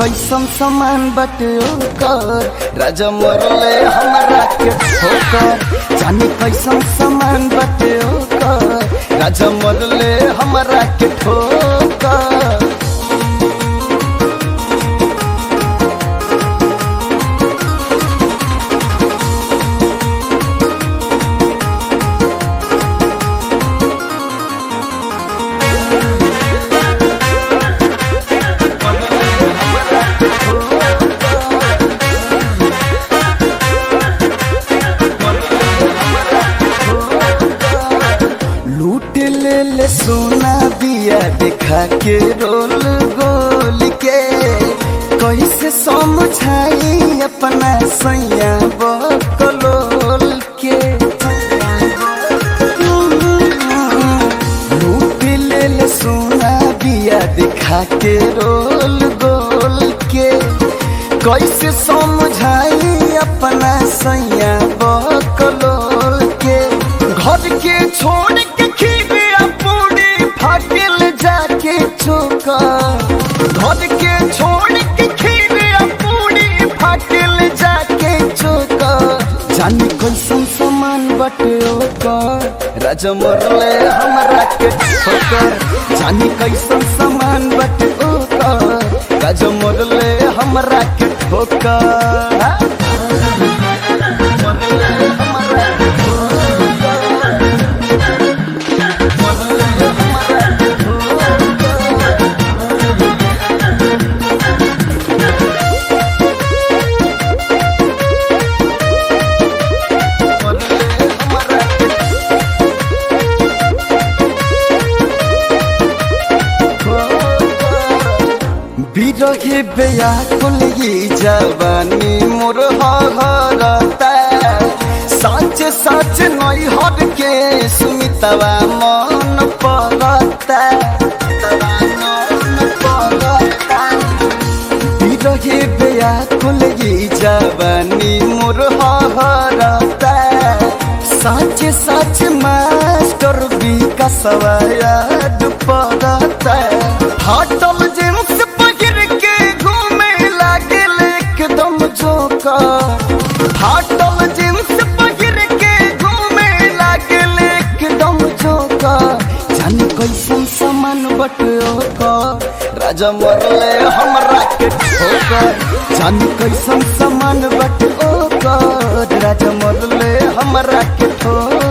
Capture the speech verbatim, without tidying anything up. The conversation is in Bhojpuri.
कैसन सामान बटे ओकर राजा मरले हमरा के ठोकर। जाने कैसन सामान बटे ओकर राजा मरले हमरा के ठोकर। लूट ले ले सोना दिया दिखा के रोल गोल के कैसे समझाई अपना सैया बकलोल के। लूट ले ले सोना दिया दिखा के रोल गोल के कैसे समझाई अपना सैया बकलोल के। घर के छोड़ के खीबिया पूरी फाटिल जाके चौका। घर के छोड़ के खीबिया पूरी फाटिल जाके चौका। जाने कैसन सामान बटे ओकर राजा मरले हमरा के ठोकर। जाने कैसन सामान बटे ओकर राजा मरले हमरा के ठोकर। बिरहे बेयाकुल ये जवानी मोर हरता। सच सच नई हर के सुमितवा मन पड़ता। बिरहे बेयाकुल ये जवानी मोर हरता। सच सच मास्टर विकासवा याद पड़ता। हटल जिन्स फाटल जींस पहिर के घूमे लागल एकदम जोका। जाने कैसन सामान बटे ओकर राजा मरले हमरा के ठोकर। जाने कैसन सामान बटे ओकर राजा मरले हमरा के ठोकर।